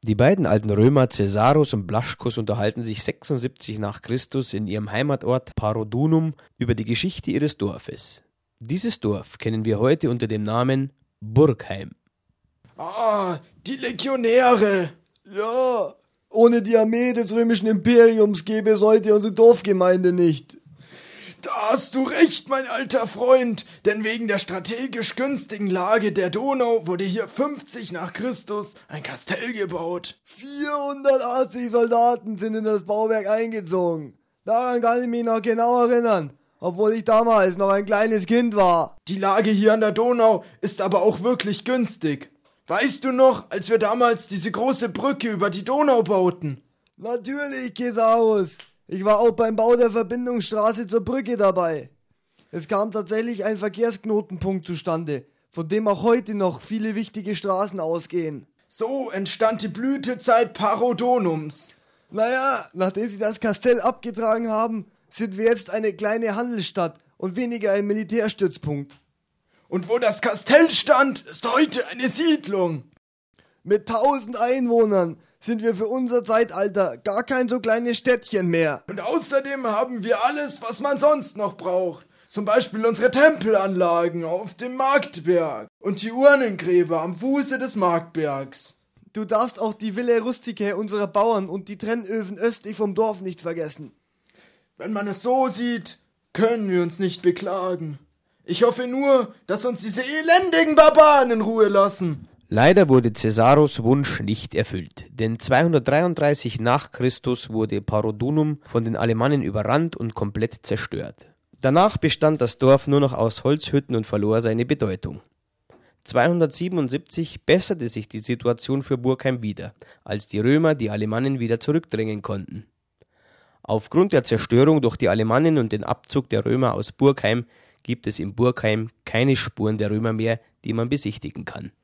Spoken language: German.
Die beiden alten Römer Caesarus und Blaschkus unterhalten sich 76 nach Christus in ihrem Heimatort Parodunum über die Geschichte ihres Dorfes. Dieses Dorf kennen wir heute unter dem Namen Burgheim. Ah, die Legionäre! Ja, ohne die Armee des römischen Imperiums gäbe es heute unsere Dorfgemeinde nicht. Da hast du recht, mein alter Freund, denn wegen der strategisch günstigen Lage der Donau wurde hier 50 nach Christus ein Kastell gebaut. 480 Soldaten sind in das Bauwerk eingezogen. Daran kann ich mich noch genau erinnern, obwohl ich damals noch ein kleines Kind war. Die Lage hier an der Donau ist aber auch wirklich günstig. Weißt du noch, als wir damals diese große Brücke über die Donau bauten? Natürlich, Caesarus. Ich war auch beim Bau der Verbindungsstraße zur Brücke dabei. Es kam tatsächlich ein Verkehrsknotenpunkt zustande, von dem auch heute noch viele wichtige Straßen ausgehen. So entstand die Blütezeit Parodonums. Naja, nachdem sie das Kastell abgetragen haben, sind wir jetzt eine kleine Handelsstadt und weniger ein Militärstützpunkt. Und wo das Kastell stand, ist heute eine Siedlung. Mit 1000 Einwohnern sind wir für unser Zeitalter gar kein so kleines Städtchen mehr. Und außerdem haben wir alles, was man sonst noch braucht. Zum Beispiel unsere Tempelanlagen auf dem Marktberg und die Urnengräber am Fuße des Marktbergs. Du darfst auch die Villa Rusticae unserer Bauern und die Trennöfen östlich vom Dorf nicht vergessen. Wenn man es so sieht, können wir uns nicht beklagen. Ich hoffe nur, dass uns diese elendigen Barbaren in Ruhe lassen. Leider wurde Caesarus Wunsch nicht erfüllt, denn 233 nach Christus wurde Parodunum von den Alemannen überrannt und komplett zerstört. Danach bestand das Dorf nur noch aus Holzhütten und verlor seine Bedeutung. 277 besserte sich die Situation für Burgheim wieder, als die Römer die Alemannen wieder zurückdrängen konnten. Aufgrund der Zerstörung durch die Alemannen und den Abzug der Römer aus Burgheim gibt es in Burgheim keine Spuren der Römer mehr, die man besichtigen kann.